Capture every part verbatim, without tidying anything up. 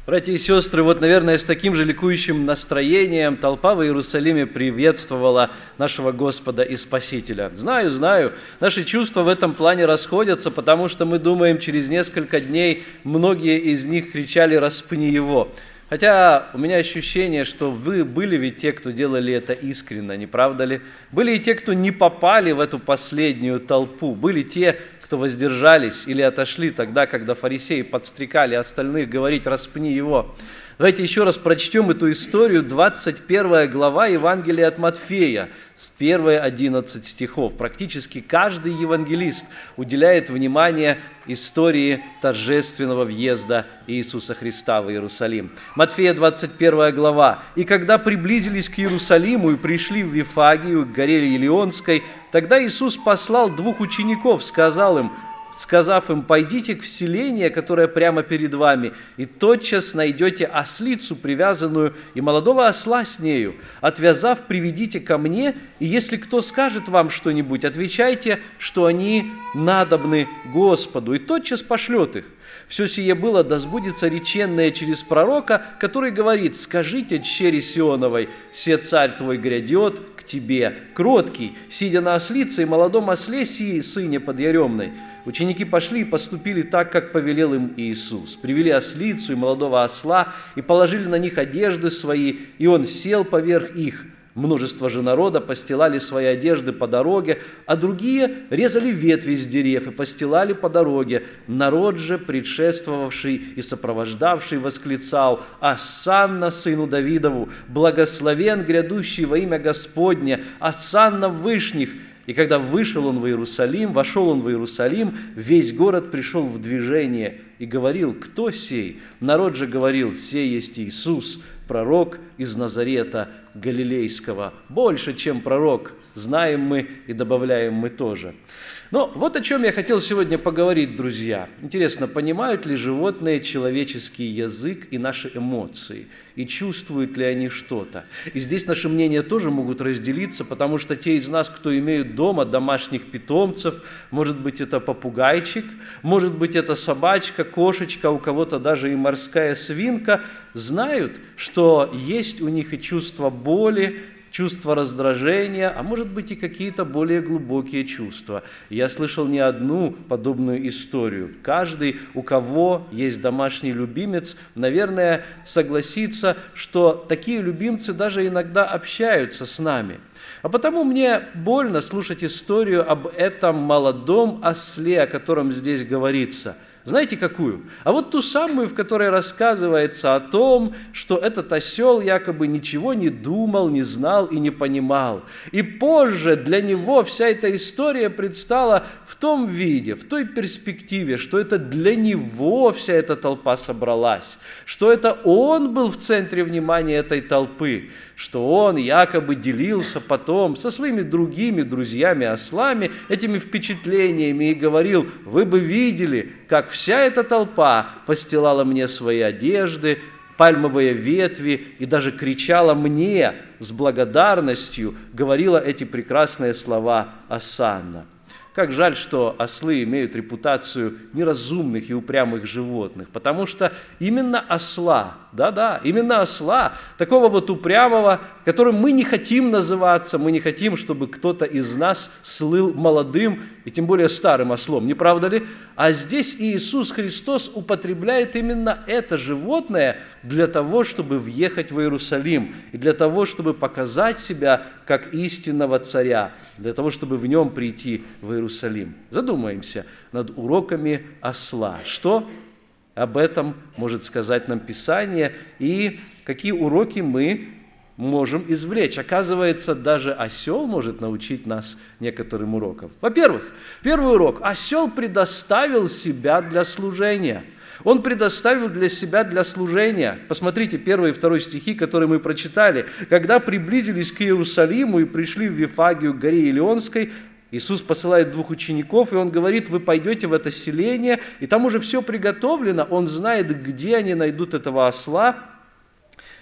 Братья и сестры, вот, наверное, с таким же ликующим настроением толпа в Иерусалиме приветствовала нашего Господа и Спасителя. Знаю, знаю, наши чувства в этом плане расходятся, потому что мы думаем, через несколько дней многие из них кричали «распни его». Хотя у меня ощущение, что вы были ведь те, кто делали это искренне, не правда ли? Были и те, кто не попали в эту последнюю толпу, были те, кто воздержались или отошли тогда, когда фарисеи подстрекали остальных говорить «распни его». Давайте еще раз прочтем эту историю, двадцать первая глава Евангелия от Матфея, с первых одиннадцати стихов. Практически каждый евангелист уделяет внимание истории торжественного въезда Иисуса Христа в Иерусалим. Матфея, двадцать первая глава. «И когда приблизились к Иерусалиму и пришли в Вифагию, к горе Елеонской, тогда Иисус послал двух учеников, сказал им, сказав им: «Пойдите к селению, которое прямо перед вами, и тотчас найдете ослицу привязанную и молодого осла с нею. Отвязав, приведите ко мне, и если кто скажет вам что-нибудь, отвечайте, что они надобны Господу, и тотчас пошлет их. Все сие было, да сбудется реченное через пророка, который говорит: скажите дщери Сионовой, се царь твой грядет к тебе, кроткий, сидя на ослице и молодом осле сии сыне подъяремной». Ученики пошли и поступили так, как повелел им Иисус. Привели ослицу и молодого осла, и положили на них одежды свои, и он сел поверх их. Множество же народа постилали свои одежды по дороге, а другие резали ветви с дерев и постилали по дороге. Народ же, предшествовавший и сопровождавший, восклицал: «Осанна сыну Давидову! Благословен грядущий во имя Господне! Осанна в вышних!» И когда вышел он в Иерусалим, вошел он в Иерусалим, весь город пришел в движение и говорил: «Кто сей?» Народ же говорил: «Сей есть Иисус, пророк из Назарета Галилейского». Больше, чем пророк, знаем мы и добавляем мы тоже. Но вот о чем я хотел сегодня поговорить, друзья. Интересно, понимают ли животные человеческий язык и наши эмоции? И чувствуют ли они что-то? И здесь наши мнения тоже могут разделиться, потому что те из нас, кто имеют дома домашних питомцев, может быть, это попугайчик, может быть, это собачка, кошечка, у кого-то даже и морская свинка, знают, что есть у них и чувство боли, чувство раздражения, а может быть и какие-то более глубокие чувства. Я слышал не одну подобную историю. Каждый, у кого есть домашний любимец, наверное, согласится, что такие любимцы даже иногда общаются с нами. А потому мне больно слушать историю об этом молодом осле, о котором здесь говорится. Знаете, какую? А вот ту самую, в которой рассказывается о том, что этот осел якобы ничего не думал, не знал и не понимал. И позже для него вся эта история предстала в том виде, в той перспективе, что это для него вся эта толпа собралась, что это он был в центре внимания этой толпы, что он якобы делился потом со своими другими друзьями-ослами этими впечатлениями и говорил: «Вы бы видели, как вся эта толпа постилала мне свои одежды, пальмовые ветви и даже кричала мне с благодарностью, говорила эти прекрасные слова осанна». Как жаль, что ослы имеют репутацию неразумных и упрямых животных, потому что именно осла, да-да, именно осла, такого вот упрямого, которым мы не хотим называться, мы не хотим, чтобы кто-то из нас слыл молодым и тем более старым ослом, не правда ли? А здесь Иисус Христос употребляет именно это животное для того, чтобы въехать в Иерусалим, и для того, чтобы показать себя как истинного царя, для того, чтобы в нем прийти в Иерусалим. Задумаемся над уроками осла. Что об этом может сказать нам Писание и какие уроки мы можем извлечь? Оказывается, даже осел может научить нас некоторым урокам. Во-первых, первый урок. Осел предоставил себя для служения. Он предоставил для себя для служения. Посмотрите, первый и второй стихи, которые мы прочитали. «Когда приблизились к Иерусалиму и пришли в Вифагию к горе Елеонской, Иисус посылает двух учеников, и Он говорит: вы пойдете в это селение, и там уже все приготовлено, Он знает, где они найдут этого осла.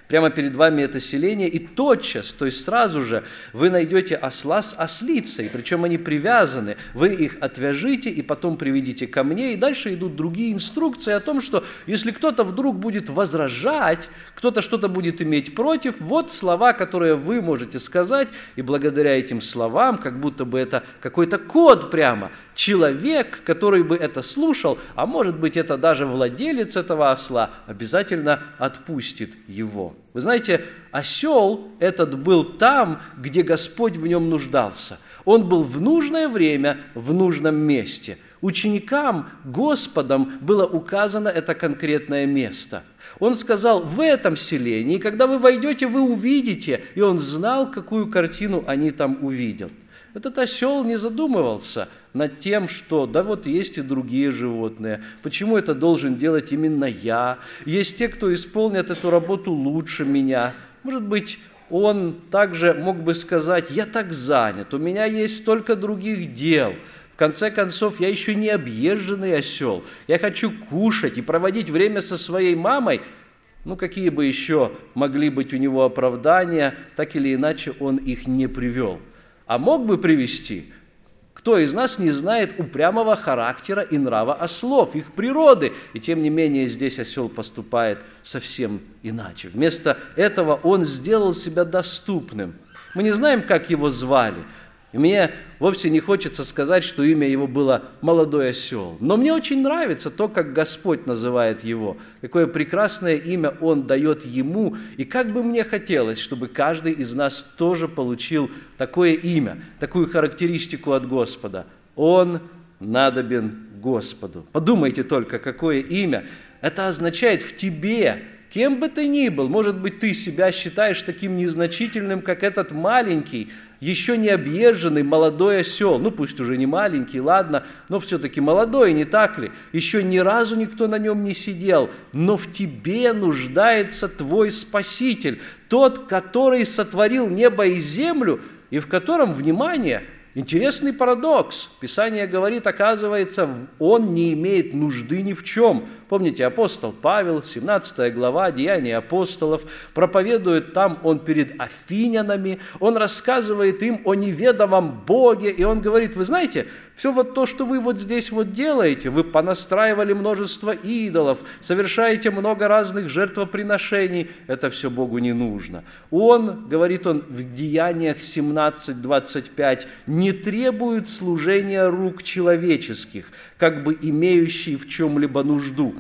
Прямо перед вами это селение, и тотчас, то есть сразу же, вы найдете осла с ослицей, причем они привязаны. Вы их отвяжите и потом приведите ко мне, и дальше идут другие инструкции о том, что если кто-то вдруг будет возражать, кто-то что-то будет иметь против, вот слова, которые вы можете сказать, и благодаря этим словам, как будто бы это какой-то код прямо, человек, который бы это слушал, а может быть это даже владелец этого осла, обязательно отпустит его. Вы знаете, осел этот был там, где Господь в нем нуждался. Он был в нужное время, в нужном месте. Ученикам, Господом было указано это конкретное место. Он сказал, в этом селении, когда вы войдете, вы увидите. И он знал, какую картину они там увидят. Этот осел не задумывался над тем, что да вот есть и другие животные, почему это должен делать именно я, есть те, кто исполнят эту работу лучше меня. Может быть, он также мог бы сказать, я так занят, у меня есть столько других дел. В конце концов, я еще не объезженный осел, я хочу кушать и проводить время со своей мамой. Ну, какие бы еще могли быть у него оправдания, так или иначе он их не привел. А мог бы привести? Кто из нас не знает упрямого характера и нрава ослов, их природы? И тем не менее здесь осел поступает совсем иначе. Вместо этого он сделал себя доступным. Мы не знаем, как его звали. И мне вовсе не хочется сказать, что имя его было «молодой осел». Но мне очень нравится то, как Господь называет его, какое прекрасное имя Он дает ему. И как бы мне хотелось, чтобы каждый из нас тоже получил такое имя, такую характеристику от Господа. Он надобен Господу. Подумайте только, какое имя. Это означает в тебе, кем бы ты ни был, может быть, ты себя считаешь таким незначительным, как этот маленький, еще не объезженный молодой осел, ну пусть уже не маленький, ладно, но все-таки молодой, не так ли? Еще ни разу никто на нем не сидел, но в тебе нуждается твой Спаситель, тот, который сотворил небо и землю, и в котором, внимание, интересный парадокс. Писание говорит, оказывается, он не имеет нужды ни в чем. Помните, апостол Павел, семнадцатая глава, Деяния апостолов, проповедует там он перед афинянами, он рассказывает им о неведомом Боге, и он говорит, вы знаете, все вот то, что вы вот здесь вот делаете, вы понастраивали множество идолов, совершаете много разных жертвоприношений, это все Богу не нужно. Он, говорит он в Деяниях семнадцать двадцать пять, не требует служения рук человеческих, как бы имеющий в чем-либо нужду,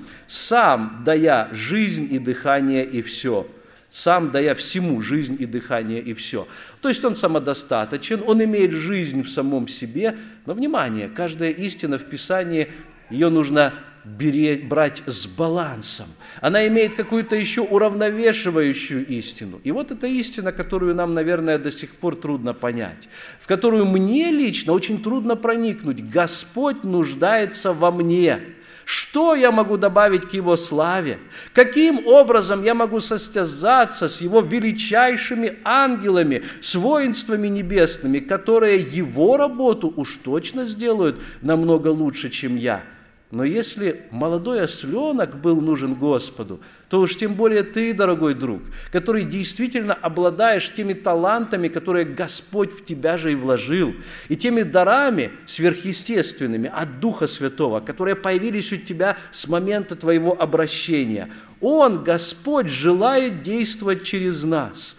сам дая жизнь и дыхание и все. Сам дая всему жизнь и дыхание и все. То есть он самодостаточен, он имеет жизнь в самом себе, но, внимание, каждая истина в Писании, ее нужно беречь, брать с балансом. Она имеет какую-то еще уравновешивающую истину. И вот эта истина, которую нам, наверное, до сих пор трудно понять, в которую мне лично очень трудно проникнуть. Господь нуждается во мне. Что я могу добавить к Его славе? Каким образом я могу состязаться с Его величайшими ангелами, с воинствами небесными, которые Его работу уж точно сделают намного лучше, чем я? Но если молодой осленок был нужен Господу, то уж тем более ты, дорогой друг, который действительно обладаешь теми талантами, которые Господь в тебя же и вложил, и теми дарами сверхъестественными от Духа Святого, которые появились у тебя с момента твоего обращения. Он, Господь, желает действовать через нас.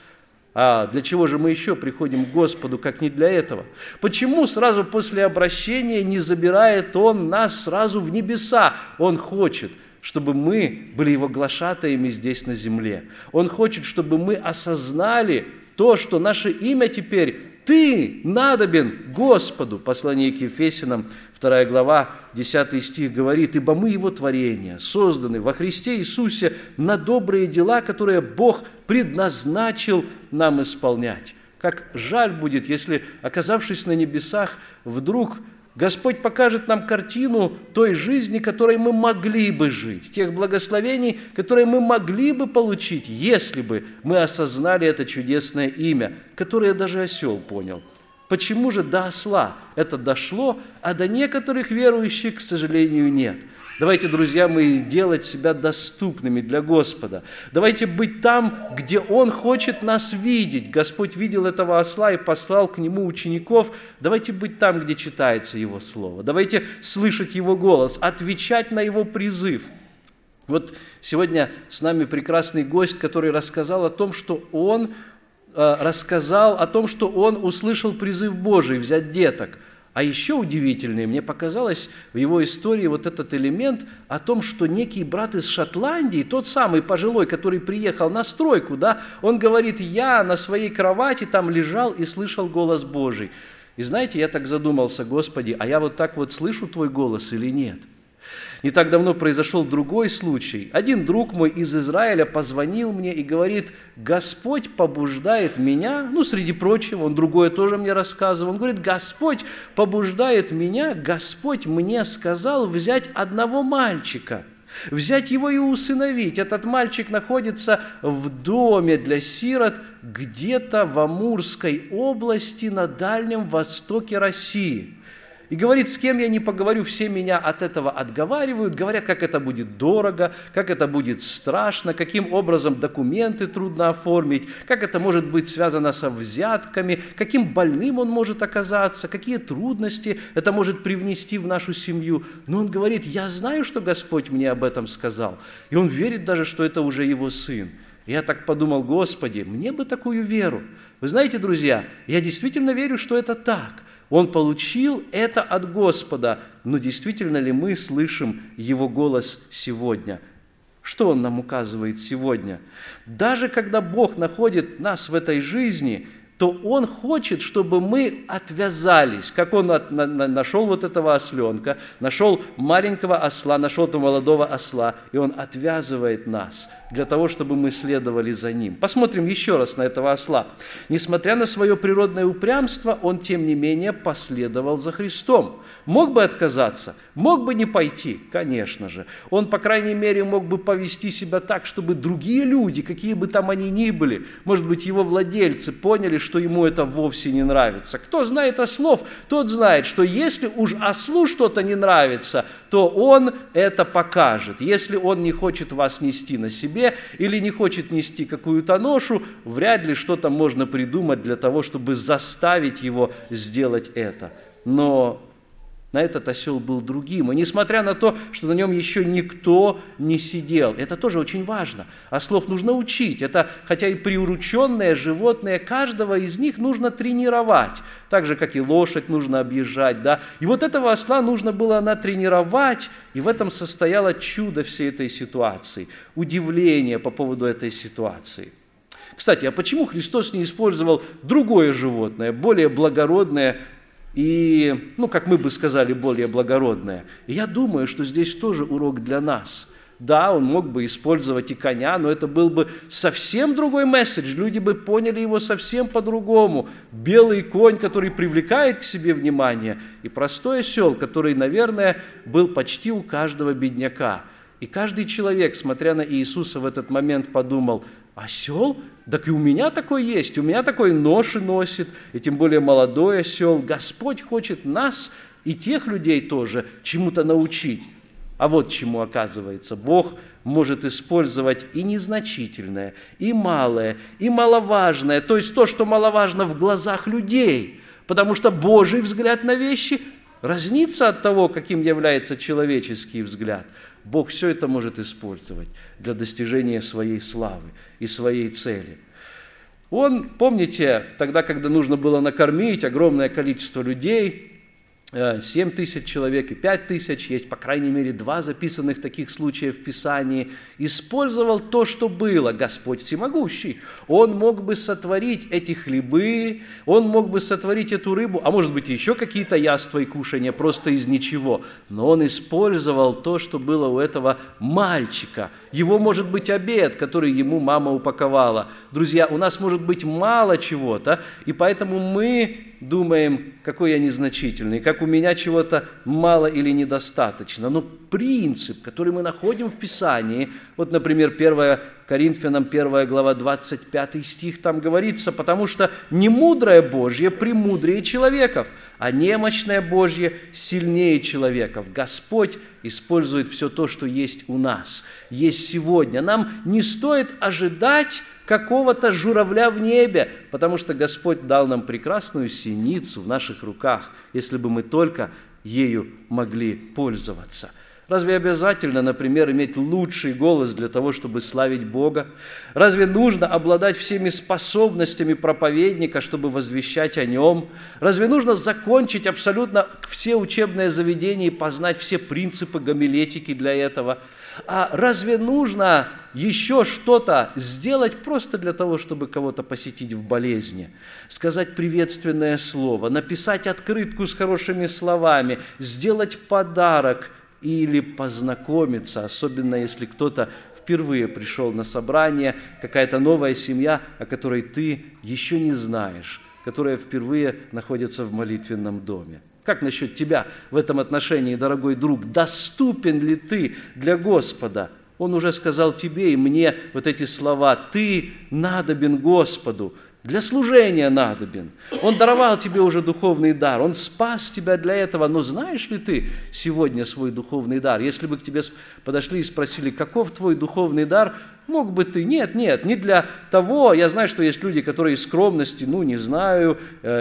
А для чего же мы еще приходим к Господу, как не для этого? Почему сразу после обращения не забирает Он нас сразу в небеса? Он хочет, чтобы мы были Его глашатаями здесь на земле. Он хочет, чтобы мы осознали то, что наше имя теперь «Ты надобен Господу». Послание к Ефесянам, вторая глава, десятый стих говорит, «Ибо мы Его творение, созданы во Христе Иисусе на добрые дела, которые Бог предназначил нам исполнять». Как жаль будет, если, оказавшись на небесах, вдруг Господь покажет нам картину той жизни, которой мы могли бы жить, тех благословений, которые мы могли бы получить, если бы мы осознали это чудесное имя, которое даже осел понял. Почему же до осла это дошло, а до некоторых верующих, к сожалению, нет? Давайте, друзья мои, делать себя доступными для Господа. Давайте быть там, где Он хочет нас видеть. Господь видел этого осла и послал к нему учеников. Давайте быть там, где читается Его Слово. Давайте слышать Его голос, отвечать на Его призыв. Вот сегодня с нами прекрасный гость, который рассказал о том, что он э, рассказал о том, что он услышал призыв Божий взять деток. А еще удивительнее, мне показалось в его истории вот этот элемент о том, что некий брат из Шотландии, тот самый пожилой, который приехал на стройку, да, он говорит: я на своей кровати там лежал и слышал голос Божий. И знаете, я так задумался: Господи, а я вот так вот слышу Твой голос или нет? Не так давно произошел другой случай. Один друг мой из Израиля позвонил мне и говорит: Господь побуждает меня, ну, среди прочего, он другое тоже мне рассказывал, он говорит: Господь побуждает меня, Господь мне сказал взять одного мальчика, взять его и усыновить. Этот мальчик находится в доме для сирот где-то в Амурской области на Дальнем Востоке России. И говорит: с кем я не поговорю, все меня от этого отговаривают, говорят, как это будет дорого, как это будет страшно, каким образом документы трудно оформить, как это может быть связано со взятками, каким больным он может оказаться, какие трудности это может привнести в нашу семью. Но он говорит: я знаю, что Господь мне об этом сказал, и он верит даже, что это уже его сын. И я так подумал: Господи, мне бы такую веру. Вы знаете, друзья, я действительно верю, что это так. Он получил это от Господа, но действительно ли мы слышим Его голос сегодня? Что Он нам указывает сегодня? Даже когда Бог находит нас в этой жизни, то Он хочет, чтобы мы отвязались, как Он от, на, на, нашел вот этого осленка, нашел маленького осла, нашел этого молодого осла, и Он отвязывает нас для того, чтобы мы следовали за Ним. Посмотрим еще раз на этого осла. Несмотря на свое природное упрямство, он, тем не менее, последовал за Христом. Мог бы отказаться, мог бы не пойти, конечно же. Он, по крайней мере, мог бы повести себя так, чтобы другие люди, какие бы там они ни были, может быть, его владельцы, поняли, что ему это вовсе не нравится. Кто знает ослов, тот знает, что если уж ослу что-то не нравится, то он это покажет. Если он не хочет вас нести на себе или не хочет нести какую-то ношу, вряд ли что-то можно придумать для того, чтобы заставить его сделать это. Но на этот осел был другим. И несмотря на то, что на нем еще никто не сидел, это тоже очень важно. Ослов нужно учить. Это, хотя и приурученное животное, каждого из них нужно тренировать. Так же, как и лошадь нужно объезжать. Да? И вот этого осла нужно было натренировать, и в этом состояло чудо всей этой ситуации. Удивление по поводу этой ситуации. Кстати, а почему Христос не использовал другое животное, более благородное, и, ну, как мы бы сказали, более благородное? И я думаю, что здесь тоже урок для нас. Да, он мог бы использовать и коня, но это был бы совсем другой месседж. Люди бы поняли его совсем по-другому. Белый конь, который привлекает к себе внимание, и простой осел, который, наверное, был почти у каждого бедняка. И каждый человек, смотря на Иисуса в этот момент, подумал: осел? Так и у меня такой есть, у меня такой ноши носит, и тем более молодой осел. Господь хочет нас и тех людей тоже чему-то научить. А вот чему, оказывается, Бог может использовать и незначительное, и малое, и маловажное, то есть то, что маловажно в глазах людей, потому что Божий взгляд на вещи разнится от того, каким является человеческий взгляд. Бог все это может использовать для достижения своей славы и своей цели. Он, помните, тогда, когда нужно было накормить огромное количество людей, семь тысяч человек и пять тысяч, есть, по крайней мере, два записанных таких случая в Писании, использовал то, что было. Господь всемогущий. Он мог бы сотворить эти хлебы, Он мог бы сотворить эту рыбу, а может быть, еще какие-то яства и кушания, просто из ничего. Но Он использовал то, что было у этого мальчика. Его, может быть, обед, который ему мама упаковала. Друзья, у нас может быть мало чего-то, и поэтому мы думаем, какой я незначительный, как у меня чего-то мало или недостаточно. Но принцип, который мы находим в Писании. Вот, например, первое Коринфянам, первая глава, двадцать пятый стих, там говорится: «Потому что немудрое Божье премудрее человеков, а немощное Божье сильнее человеков». Господь использует все то, что есть у нас, есть сегодня. Нам не стоит ожидать какого-то журавля в небе, потому что Господь дал нам прекрасную синицу в наших руках, если бы мы только ею могли пользоваться. Разве обязательно, например, иметь лучший голос для того, чтобы славить Бога? Разве нужно обладать всеми способностями проповедника, чтобы возвещать о Нем? Разве нужно закончить абсолютно все учебные заведения и познать все принципы гомилетики для этого? А разве нужно еще что-то сделать просто для того, чтобы кого-то посетить в болезни? Сказать приветственное слово, написать открытку с хорошими словами, сделать подарок или познакомиться, особенно если кто-то впервые пришел на собрание, какая-то новая семья, о которой ты еще не знаешь, которая впервые находится в молитвенном доме. Как насчет тебя в этом отношении, дорогой друг? Доступен ли ты для Господа? Он уже сказал тебе и мне вот эти слова: «Ты надобен Господу». Для служения надобен. Он даровал тебе уже духовный дар, Он спас тебя для этого. Но знаешь ли ты сегодня свой духовный дар? Если бы к тебе подошли и спросили: каков твой духовный дар, мог бы ты? Нет, нет, не для того. Я знаю, что есть люди, которые из скромности, ну, не знаю,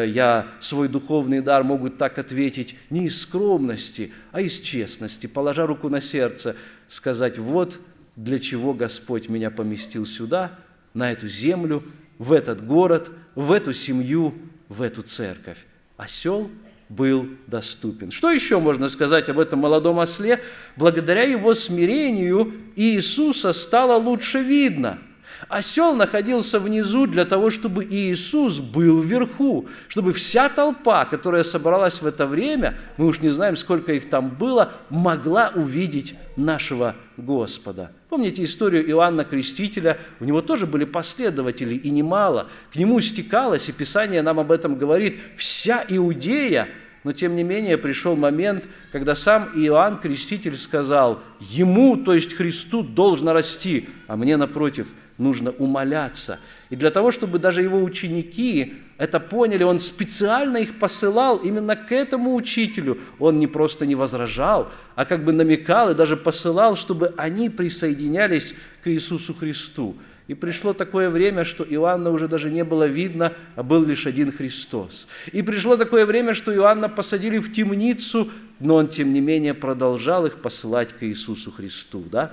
я свой духовный дар могут так ответить не из скромности, а из честности, положа руку на сердце, сказать: вот для чего Господь меня поместил сюда, на эту землю, в этот город, в эту семью, в эту церковь. Осел был доступен. Что еще можно сказать об этом молодом осле? Благодаря его смирению Иисуса стало лучше видно. Осел находился внизу для того, чтобы Иисус был вверху, чтобы вся толпа, которая собралась в это время, мы уж не знаем, сколько их там было, могла увидеть нашего Господа. Помните историю Иоанна Крестителя? У него тоже были последователи, и немало. К нему стекалось, и Писание нам об этом говорит, вся Иудея. Но, тем не менее, пришел момент, когда сам Иоанн Креститель сказал: «Ему, то есть Христу, должно расти, а мне, напротив, нужно умоляться». И для того, чтобы даже его ученики это поняли, он специально их посылал именно к этому учителю. Он не просто не возражал, а как бы намекал и даже посылал, чтобы они присоединялись к Иисусу Христу. И пришло такое время, что Иоанна уже даже не было видно, а был лишь один Христос. И пришло такое время, что Иоанна посадили в темницу, но он, тем не менее, продолжал их посылать к Иисусу Христу. Да?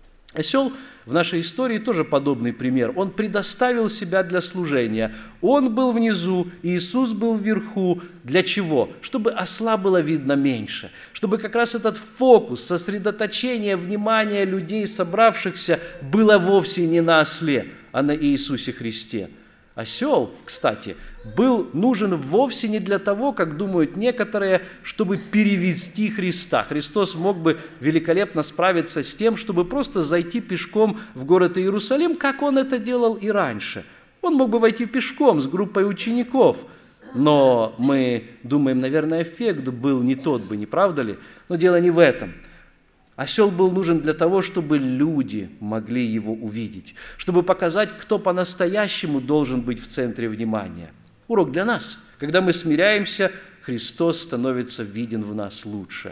Осел в нашей истории тоже подобный пример. Он предоставил себя для служения. Он был внизу, Иисус был вверху. Для чего? Чтобы осла было видно меньше. Чтобы как раз этот фокус, сосредоточение внимания людей, собравшихся, было вовсе не на осле, а на Иисусе Христе. Осел, кстати, был нужен вовсе не для того, как думают некоторые, чтобы перевести Христа. Христос мог бы великолепно справиться с тем, чтобы просто зайти пешком в город Иерусалим, как Он это делал и раньше. Он мог бы войти пешком с группой учеников, но мы думаем, наверное, эффект был не тот бы, не правда ли? Но дело не в этом. Осел был нужен для того, чтобы люди могли его увидеть, чтобы показать, кто по-настоящему должен быть в центре внимания. Урок для нас. Когда мы смиряемся, Христос становится виден в нас лучше.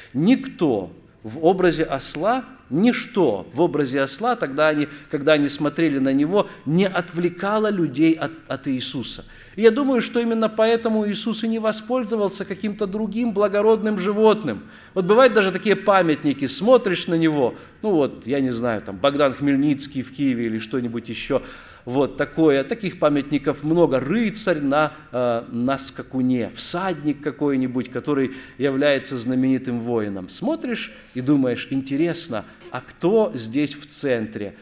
Никто в образе осла, ничто в образе осла, тогда они, когда они смотрели на него, не отвлекало людей от, от Иисуса. И я думаю, что именно поэтому Иисус и не воспользовался каким-то другим благородным животным. Вот бывают даже такие памятники, смотришь на него, ну вот, я не знаю, там Богдан Хмельницкий в Киеве или что-нибудь еще, вот такое, таких памятников много, рыцарь на, э, на скакуне, всадник какой-нибудь, который является знаменитым воином. Смотришь и думаешь, интересно, а кто здесь в центре?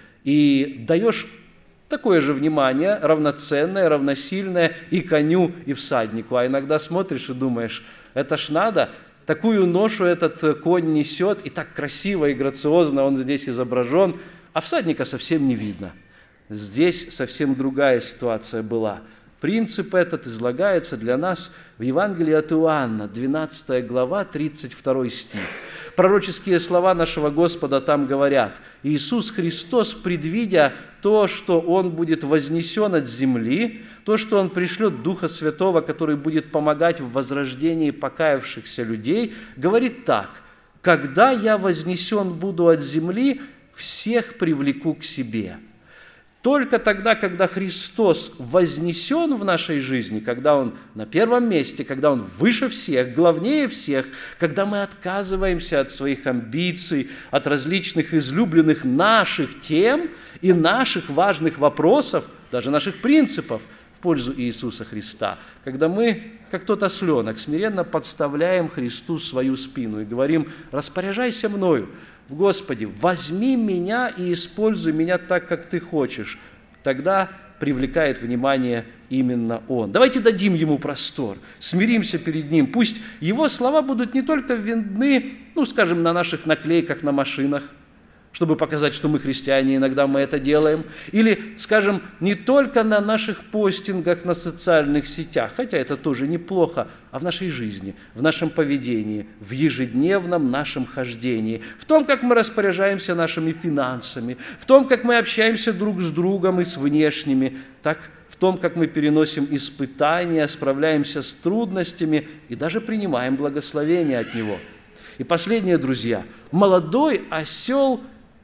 И даешь такое же внимание, равноценное, равносильное и коню, и всаднику. А иногда смотришь и думаешь, это ж надо, такую ношу этот конь несет, и так красиво и грациозно он здесь изображен, а всадника совсем не видно. Здесь совсем другая ситуация была. принцип этот излагается для нас в Евангелии от Иоанна, двенадцатая глава, тридцать второй стих. Пророческие слова нашего Господа там говорят: «Иисус Христос, предвидя то, что Он будет вознесен от земли, то, что Он пришлет Духа Святого, который будет помогать в возрождении покаявшихся людей, говорит так: когда я вознесен буду от земли, всех привлеку к себе». Только тогда, когда Христос вознесен в нашей жизни, когда Он на первом месте, когда Он выше всех, главнее всех, когда мы отказываемся от своих амбиций, от различных излюбленных наших тем и наших важных вопросов, даже наших принципов в пользу Иисуса Христа, когда мы, как тот осленок, смиренно подставляем Христу свою спину и говорим: «Распоряжайся мною, Господи, возьми меня и используй меня так, как Ты хочешь», тогда привлекает внимание именно Он. Давайте дадим Ему простор, смиримся перед Ним. Пусть Его слова будут не только видны, ну, скажем, на наших наклейках на машинах, чтобы показать, что мы христиане, иногда мы это делаем. Или, скажем, не только на наших постингах на социальных сетях, хотя это тоже неплохо, а в нашей жизни, в нашем поведении, в ежедневном нашем хождении, в том, как мы распоряжаемся нашими финансами, в том, как мы общаемся друг с другом и с внешними, так в том, как мы переносим испытания, справляемся с трудностями и даже принимаем благословение от Него. И последнее, друзья, молодой осел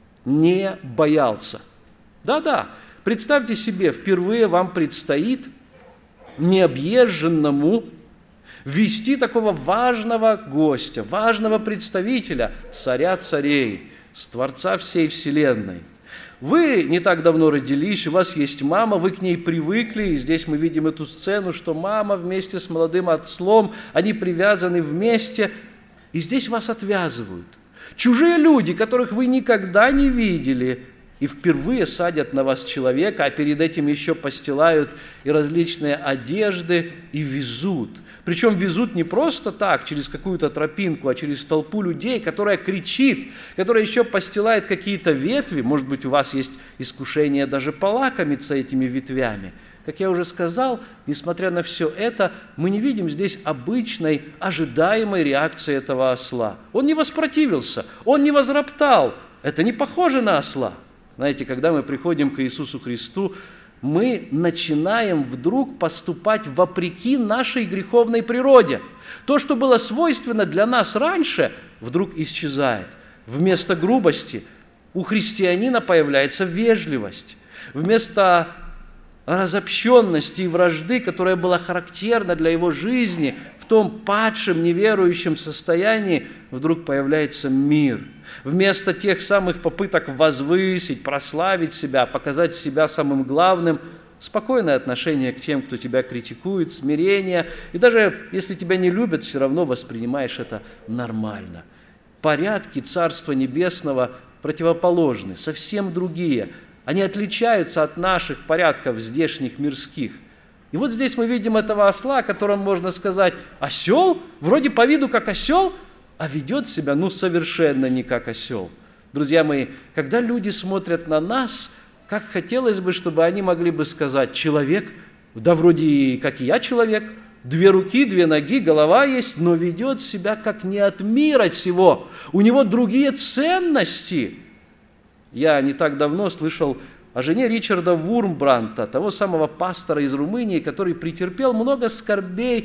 не боялся. Да-да, представьте себе, впервые вам предстоит необъезженному вести такого важного гостя, важного представителя, царя царей, с Творца всей вселенной. Вы не так давно родились, у вас есть мама, вы к ней привыкли, и здесь мы видим эту сцену, что мама вместе с молодым ослом, они привязаны вместе, и здесь вас отвязывают. Чужие люди, которых вы никогда не видели, и впервые садят на вас человека, а перед этим еще постилают и различные одежды, и везут. Причем везут не просто так, через какую-то тропинку, а через толпу людей, которая кричит, которая еще постилает какие-то ветви. Может быть, у вас есть искушение даже полакомиться этими ветвями. Как я уже сказал, несмотря на все это, мы не видим здесь обычной, ожидаемой реакции этого осла. Он не воспротивился, он не возроптал. Это не похоже на осла. Знаете, когда мы приходим к Иисусу Христу, мы начинаем вдруг поступать вопреки нашей греховной природе. То, что было свойственно для нас раньше, вдруг исчезает. Вместо грубости у христианина появляется вежливость. Вместо разобщенности и вражды, которая была характерна для его жизни, в том падшем, неверующем состоянии, вдруг появляется мир. Вместо тех самых попыток возвысить, прославить себя, показать себя самым главным, спокойное отношение к тем, кто тебя критикует, смирение. И даже если тебя не любят, все равно воспринимаешь это нормально. Порядки Царства Небесного противоположны, совсем другие. Они отличаются от наших порядков здешних мирских. И вот здесь мы видим этого осла, о котором можно сказать: осел, вроде по виду как осел, а ведет себя ну совершенно не как осел. Друзья мои, когда люди смотрят на нас, как хотелось бы, чтобы они могли бы сказать: человек, да вроде как и я человек, две руки, две ноги, голова есть, но ведет себя как не от мира сего. У него другие ценности. Я не так давно слышал о жене Ричарда Вурмбранта, того самого пастора из Румынии, который претерпел много скорбей,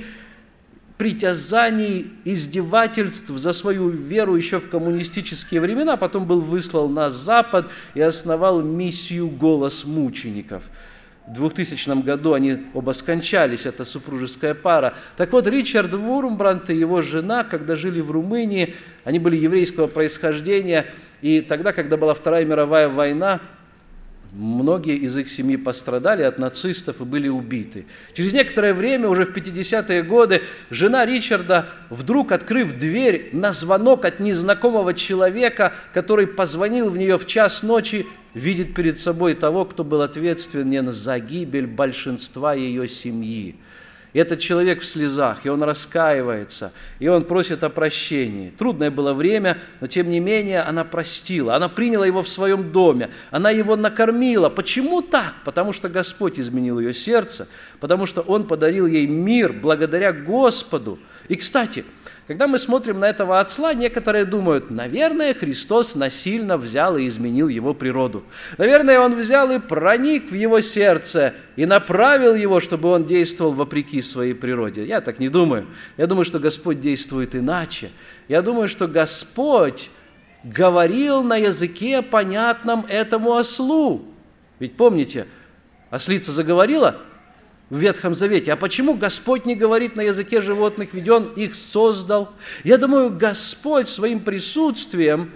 притязаний, издевательств за свою веру еще в коммунистические времена, потом был выслан на Запад и основал миссию «Голос мучеников». В двухтысячном году они оба скончались, это супружеская пара. Так вот, Ричард Вурмбрант и его жена, когда жили в Румынии, они были еврейского происхождения, и тогда, когда была Вторая мировая война, многие из их семьи пострадали от нацистов и были убиты. Через некоторое время, уже в пятидесятые годы, жена Ричарда, вдруг открыв дверь на звонок от незнакомого человека, который позвонил в нее в час ночи, видит перед собой того, кто был ответственен за гибель большинства ее семьи. И этот человек в слезах, и он раскаивается, и он просит о прощении. Трудное было время, но тем не менее она простила, она приняла его в своем доме, она его накормила. Почему так? Потому что Господь изменил ее сердце, потому что Он подарил ей мир благодаря Господу. И, кстати, когда мы смотрим на этого отца, некоторые думают, наверное, Христос насильно взял и изменил его природу. Наверное, Он взял и проник в его сердце и направил его, чтобы он действовал вопреки своей природе. Я так не думаю. Я думаю, что Господь действует иначе. Я думаю, что Господь говорил на языке, понятном этому ослу. Ведь помните, ослица заговорила в Ветхом Завете. А почему Господь не говорит на языке животных, ведь Он их создал? Я думаю, Господь своим присутствием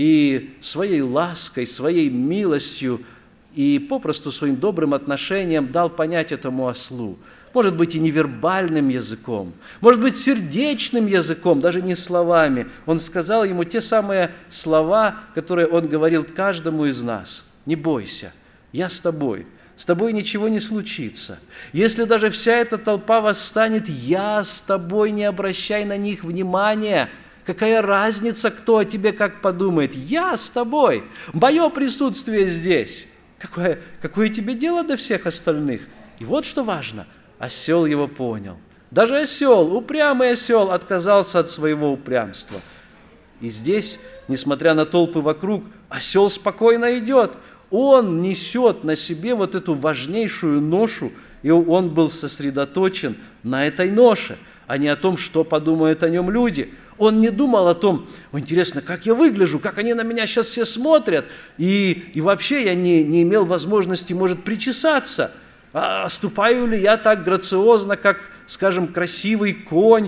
и своей лаской, своей милостью и попросту своим добрым отношением дал понять этому ослу. Может быть, и невербальным языком, может быть, сердечным языком, даже не словами. Он сказал ему те самые слова, которые Он говорил каждому из нас. «Не бойся, я с тобой». С тобой ничего не случится. Если даже вся эта толпа восстанет, я с тобой, не обращай на них внимания. Какая разница, кто о тебе как подумает? Я с тобой. Мое присутствие здесь. Какое, какое тебе дело до всех остальных? И вот что важно. Осел его понял. Даже осел, упрямый осел, отказался от своего упрямства. И здесь, несмотря на толпы вокруг, осел спокойно идет. Он несет на себе вот эту важнейшую ношу, и он был сосредоточен на этой ноше, а не о том, что подумают о нем люди. Он не думал о том, интересно, как я выгляжу, как они на меня сейчас все смотрят, и, и вообще я не, не имел возможности, может, причесаться. А ступаю ли я так грациозно, как, скажем, красивый конь,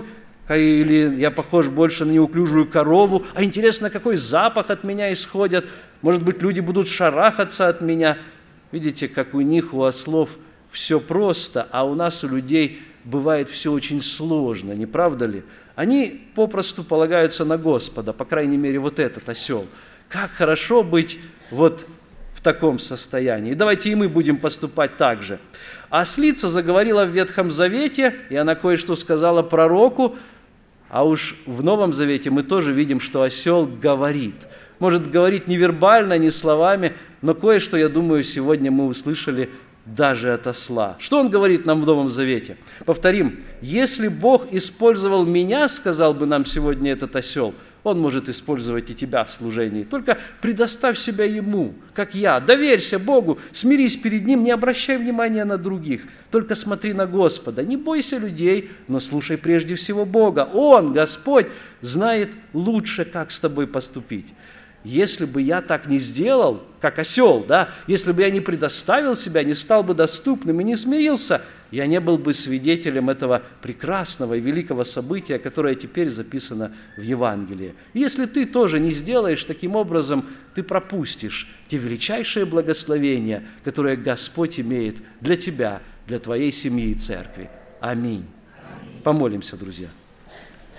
или я похож больше на неуклюжую корову, а интересно, какой запах от меня исходит, может быть, люди будут шарахаться от меня. Видите, как у них, у ослов, все просто, а у нас, у людей, бывает все очень сложно, не правда ли? Они попросту полагаются на Господа, по крайней мере, вот этот осел. Как хорошо быть вот в таком состоянии. И давайте и мы будем поступать так же. А ослица заговорила в Ветхом Завете, и она кое-что сказала пророку, а уж в Новом Завете мы тоже видим, что осел говорит. Может говорить не вербально, не словами, но кое-что, я думаю, сегодня мы услышали даже от осла. Что он говорит нам в Новом Завете? Повторим, если Бог использовал меня, сказал бы нам сегодня этот осел, Он может использовать и тебя в служении. Только предоставь себя Ему, как я. Доверься Богу, смирись перед Ним, не обращай внимания на других. Только смотри на Господа. Не бойся людей, но слушай прежде всего Бога. Он, Господь, знает лучше, как с тобой поступить. Если бы я так не сделал, как осел, да, если бы я не предоставил себя, не стал бы доступным и не смирился, я не был бы свидетелем этого прекрасного и великого события, которое теперь записано в Евангелии. И если ты тоже не сделаешь таким образом, ты пропустишь те величайшие благословения, которые Господь имеет для тебя, для твоей семьи и церкви. Аминь. Помолимся, друзья.